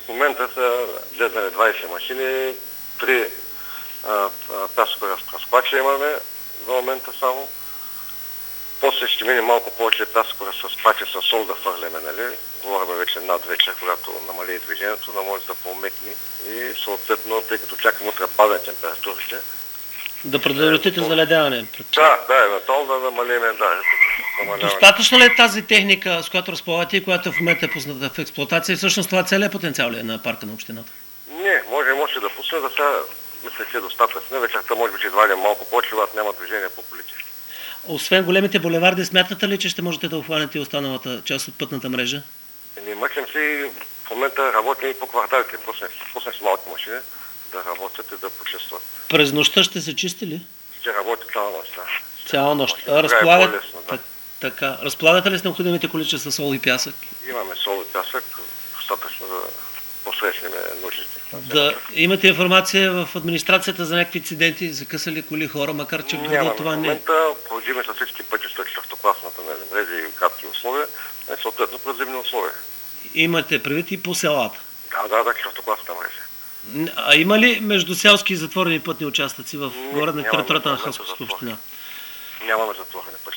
момента са влезнали 20 машини, 3 пясъкоразпръсквача имаме за момента само. После ще мине малко повече пясъкоразпръсквача с сол да фърляме, нали? Говорим вече над вечер, когато намали движението, да може да помекне и съответно, тъй като чакам утре падане температурите. Да предотвратите заледяване. Да, евентуално да намалиме, да. Достатъчно ли е тази техника, с която разполагате и която в момента е пусната в експлоатация? Всъщност това целият потенциал ли е на парка на общината? Не, може да пусне, да сега мисля, че е достатъчно. Вечерта може би ще извадим малко повече, когато няма движение по полите. Освен големите булеварди, смятате ли, че ще можете да обхванете и останалата част от пътната мрежа? Не мъчим се и в момента работим и по кварталите. Пуснем си малки машини да работят и да почувстват. През нощта ще се чисти ли? Ще работи цяла нощ. Цяла нощ. Разполагате ли с необходимите количества сол и пясък? Имаме сол и пясък, достатъчно да посрещнем нуждите. Да имате информация в администрацията за някакви инциденти, закъсали коли, хора, макар че в града това не е? В момента продължиме с всички пътища четвъртокласната мрежа и кратки условия, съответно приземни условия. Имате предвид и по селата? Да, четвъртокласната мрежа. А има ли междуселски затворени пътни участъци в горе на територията на Хасковска община? Нямаме затворени пътни.